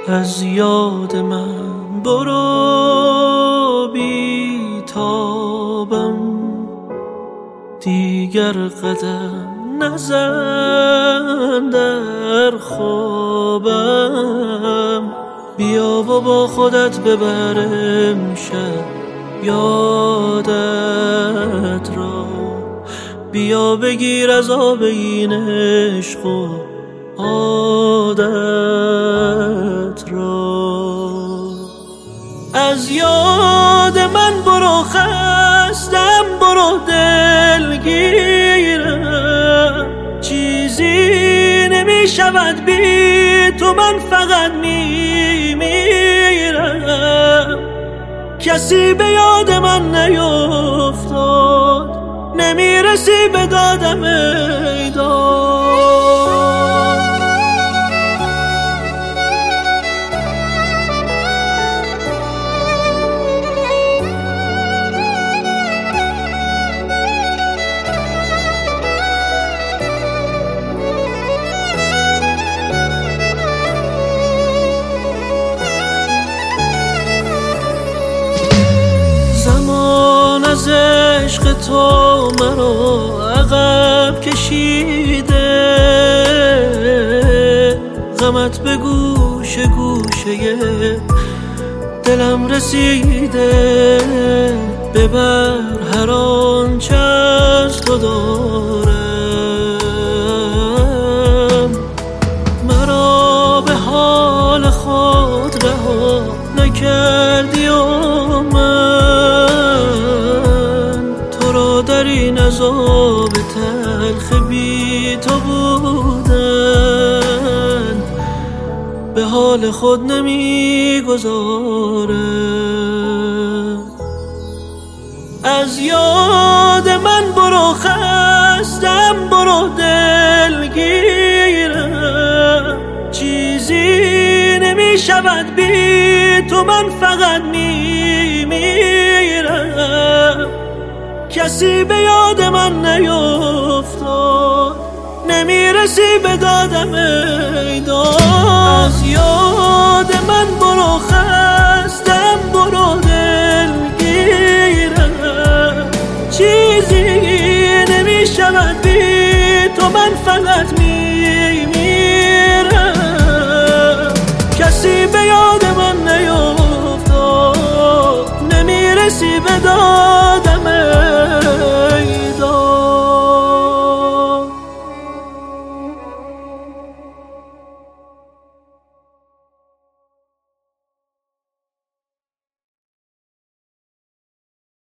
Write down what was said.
از یاد من برو بیتابم، دیگر قدم نزن در خوابم. بیا و با خودت ببرم شب یادت را، بیا بگیر از آب این عشق و عادت را. از یاد من برو خستم، برو دلگیرم، چیزی نمی شود بی تو، من فقط میمیرم. کسی به یاد من نیفتاد، نمیرسی به دادم ای داد. از عشق تو مرا عقب کشیده، غمت به گوش گوشه دلم رسیده. ببر هر آنچه از تو دارم، مرا به حال خود رها نکردی و در این عذاب تلخ بی تو بودن به حال خود نمیگذارم. از یاد من برو خستم، برو دلگیرم، چیزی نمی شود بی تو، من فقط میمیرم. کسی به یاد من نیفتاد، نمیرسی به دادم ای داد. از یاد من برو خستم، برو دلگیرم، چیزی نمی شود بی تو، من فقط میمیرم. کسی به یاد